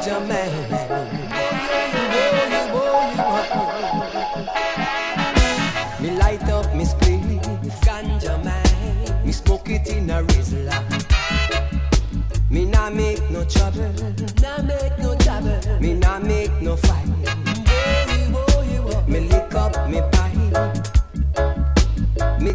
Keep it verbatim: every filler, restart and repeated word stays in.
ganja man. Me light up me spliff, ganja man. Me smoke it in a Rizla. Me nah make no trouble, nah make no trouble. Me nah make